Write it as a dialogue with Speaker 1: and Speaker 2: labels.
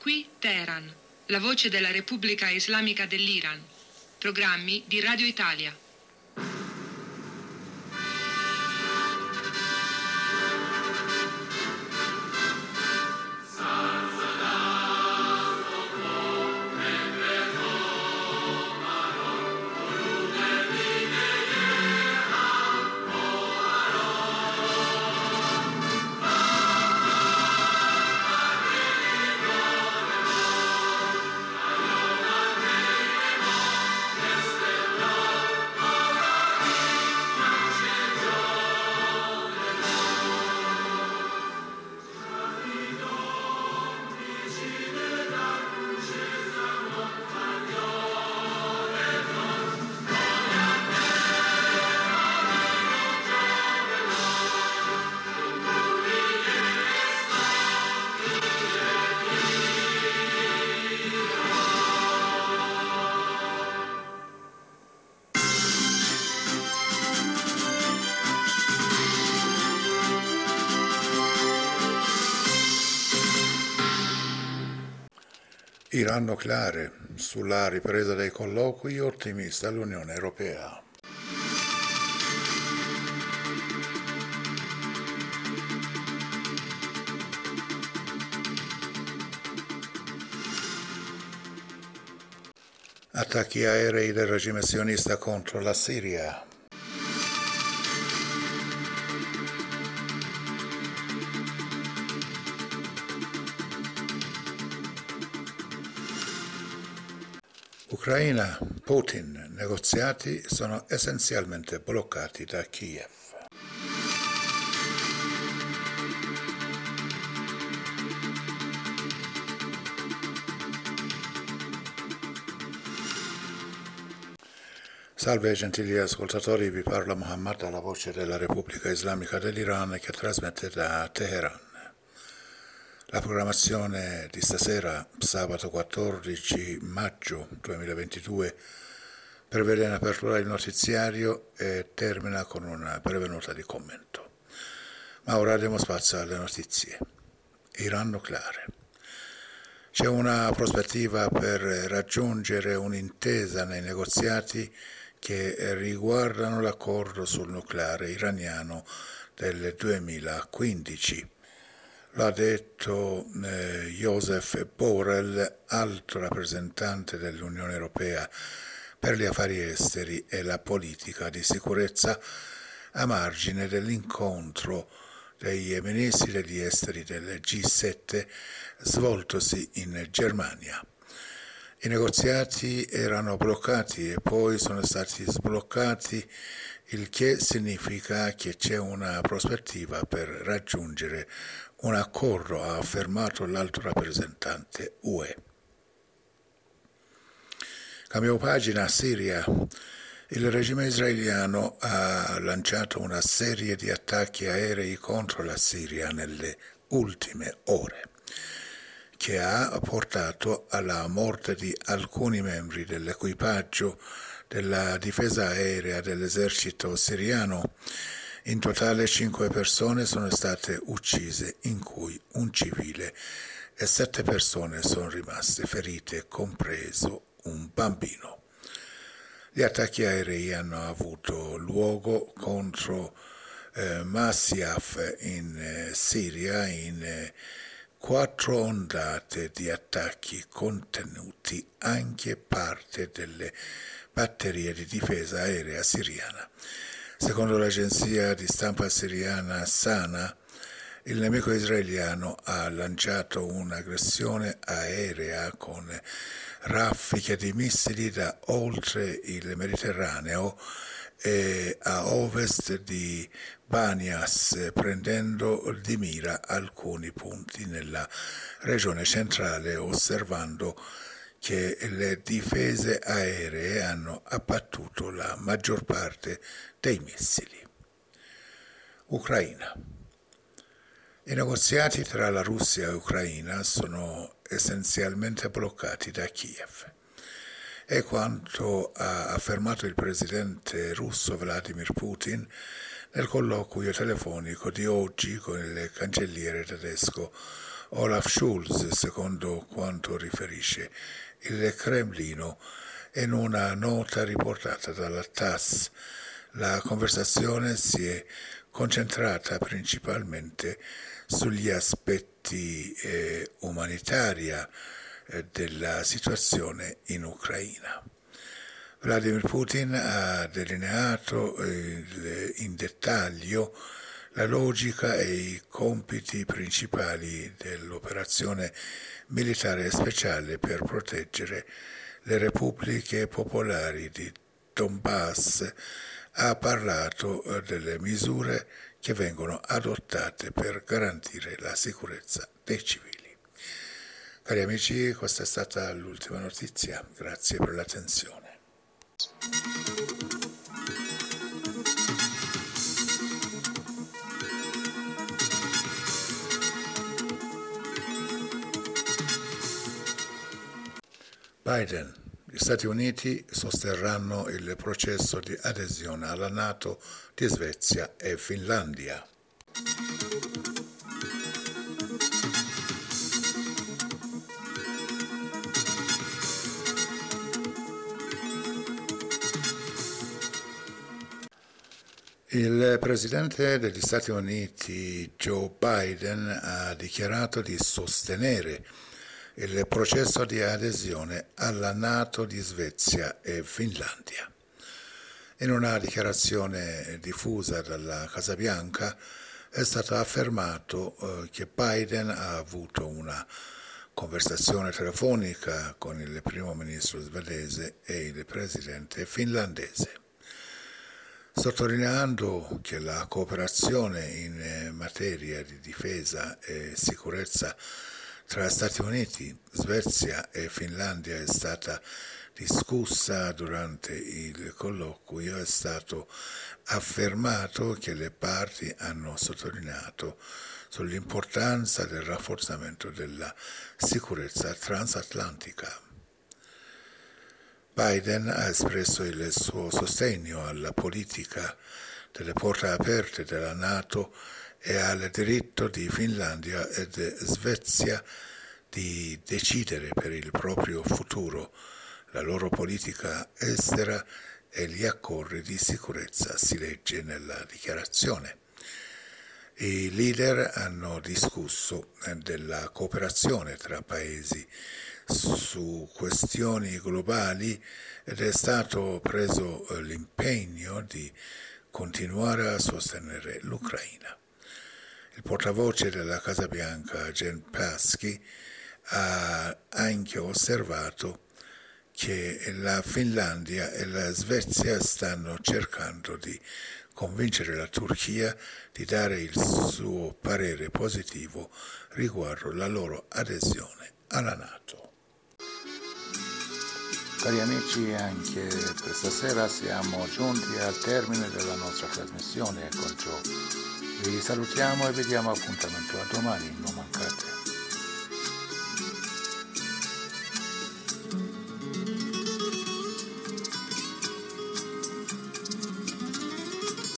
Speaker 1: Qui Teheran, la voce della Repubblica Islamica dell'Iran. Programmi di Radio Italia.
Speaker 2: Iran nucleare, sulla ripresa dei colloqui, ottimista l'Unione Europea. Attacchi aerei del regime sionista contro la Siria. Ucraina, Putin, negoziati sono essenzialmente bloccati da Kiev. Salve gentili ascoltatori, vi parla Muhammad dalla voce della Repubblica Islamica dell'Iran che trasmette da Teheran. La programmazione di stasera, sabato 14 maggio 2022, prevede in apertura il notiziario e termina con una breve nota di commento. Ma ora diamo spazio alle notizie. Iran nucleare. C'è una prospettiva per raggiungere un'intesa nei negoziati che riguardano l'accordo sul nucleare iraniano del 2015. Lo ha detto Joseph Borrell, alto rappresentante dell'Unione Europea per gli affari esteri e la politica di sicurezza, a margine dell'incontro dei ministri degli esteri del G7 svoltosi in Germania. I negoziati erano bloccati e poi sono stati sbloccati, il che significa che c'è una prospettiva per raggiungere un accordo, ha affermato l'alto rappresentante UE. Cambiamo pagina. Siria. Il regime israeliano ha lanciato una serie di attacchi aerei contro la Siria nelle ultime ore, che ha portato alla morte di alcuni membri dell'equipaggio della difesa aerea dell'esercito siriano. In totale 5 persone sono state uccise, in cui un civile, e 7 persone sono rimaste ferite, compreso un bambino. Gli attacchi aerei hanno avuto luogo contro Masyaf in Siria in 4 ondate di attacchi contenuti anche parte delle batterie di difesa aerea siriana. Secondo l'agenzia di stampa siriana Sana, il nemico israeliano ha lanciato un'aggressione aerea con raffiche di missili da oltre il Mediterraneo e a ovest di Banias, prendendo di mira alcuni punti nella regione centrale, osservando che le difese aeree hanno abbattuto la maggior parte dei missili. Ucraina. I negoziati tra la Russia e Ucraina sono essenzialmente bloccati da Kiev. È quanto ha affermato il presidente russo Vladimir Putin nel colloquio telefonico di oggi con il cancelliere tedesco Olaf Scholz, secondo quanto riferisce il Cremlino in una nota riportata dalla TASS. La conversazione si è concentrata principalmente sugli aspetti umanitaria della situazione in Ucraina. Vladimir Putin ha delineato in dettaglio la logica e i compiti principali dell'operazione militare speciale per proteggere le repubbliche popolari di Donbass. Ha parlato delle misure che vengono adottate per garantire la sicurezza dei civili. Cari amici, questa è stata l'ultima notizia. Grazie per l'attenzione. Biden. Gli Stati Uniti sosterranno il processo di adesione alla NATO di Svezia e Finlandia. Il presidente degli Stati Uniti, Joe Biden, ha dichiarato di sostenere il processo di adesione alla NATO di Svezia e Finlandia. In una dichiarazione diffusa dalla Casa Bianca è stato affermato che Biden ha avuto una conversazione telefonica con il primo ministro svedese e il presidente finlandese, sottolineando che la cooperazione in materia di difesa e sicurezza tra Stati Uniti, Svezia e Finlandia è stata discussa durante il colloquio. È stato affermato che le parti hanno sottolineato sull'importanza del rafforzamento della sicurezza transatlantica. Biden ha espresso il suo sostegno alla politica delle porte aperte della NATO e al diritto di Finlandia e Svezia di decidere per il proprio futuro, la loro politica estera e gli accordi di sicurezza, si legge nella dichiarazione. I leader hanno discusso della cooperazione tra paesi su questioni globali ed è stato preso l'impegno di continuare a sostenere l'Ucraina. Il portavoce della Casa Bianca, Jen Psaki, ha anche osservato che la Finlandia e la Svezia stanno cercando di convincere la Turchia di dare il suo parere positivo riguardo la loro adesione alla NATO. Cari amici, anche questa sera siamo giunti al termine della nostra trasmissione. Con ciò vi salutiamo e vi diamo appuntamento a domani. Non mancate.